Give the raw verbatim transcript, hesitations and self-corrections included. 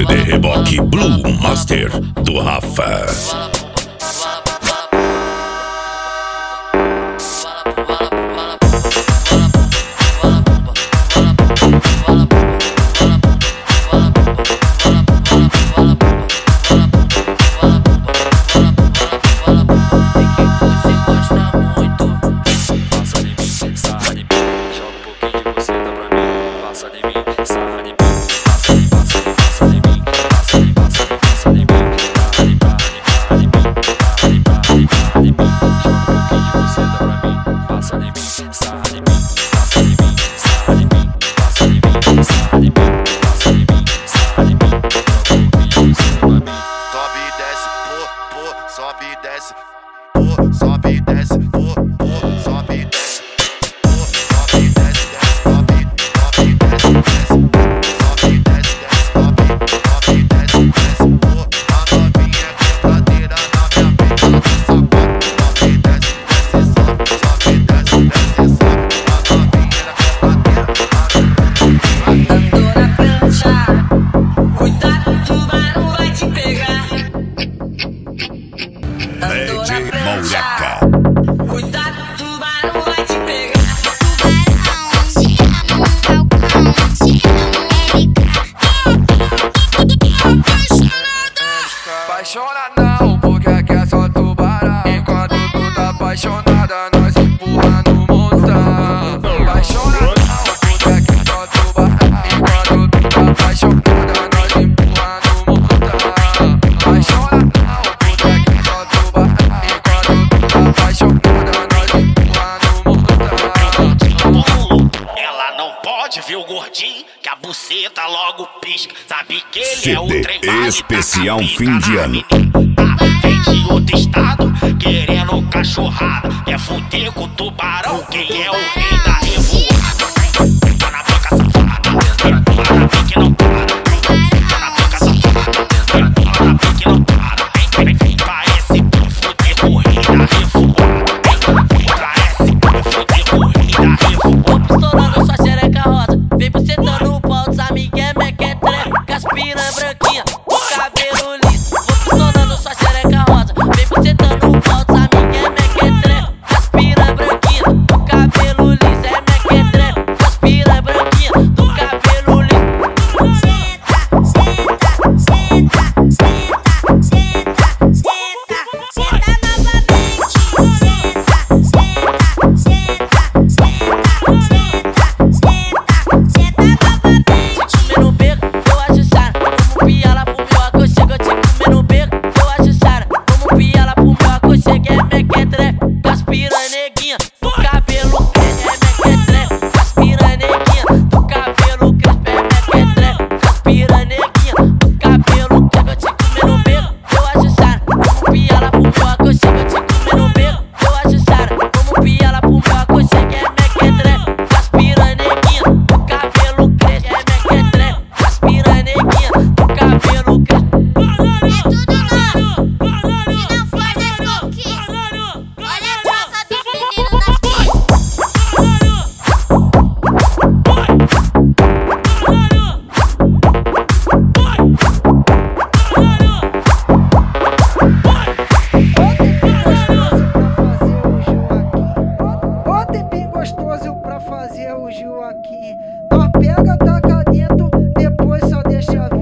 C D Reboque Blue Master do Rafa. Sobe e desce, pô, sobe e desce, pô, pô, sobe e desce, pô, sobe e desce, desce, sobe, sobe e desce, desce, sobe e desce, desce, sobe, sobe e desce, desce, pô, a novinha quebradeira na minha frente, ela tem sapato, sobe e desce, desce, sobe, sobe e desce, desce, sobe, a novinha quebradeira. Andou na prancha, cuidado, tubarão vai te pegar. Andou na prancha, cuidado, tubarão vai te pegar. Tubarão, te amo, falcão, te amo, apaixonada. Apaixona não, porque aqui é só tubarão. Enquanto tu tá apaixonada, nós empurra no montão. Apaixona não, porque aqui é só tubarão. Enquanto tu tá apaixonada, nós empurra no montão. Apaixona não, porque aqui é só tubarão. Enquanto tu tá apaixonada, nós empurra no montão. Ela não pode ver o gordinho, que a buceta logo pisca. Sabe que ele é o C D trem bala e especial taca fim de pica na ano. menina. Tá, vem de outro estado, querendo cachorrada. Quer fuder com o tubarão, quem é o rei da revoada. Tá na boca safada, tá na pique não para. Tá na boca safada, tá na pique não para. Vem, vem, parece pra fuder com o rei da revoada. Parece pra fuder com o rei da revoada. Tô pistolando sua xereca rosa, vem bucetando o pau dos amigué, mequetre, com as piranha branquinha, o cabelo liso. Vou pistolando sua xereca rosa, vem bucetando o pau dos amigué, mequetre, com as piranha branquinha, o cabelo liso. É mequetre, com as piranha branquinha, do cabelo liso. Nós pega, taca dentro, depois só deixa ver.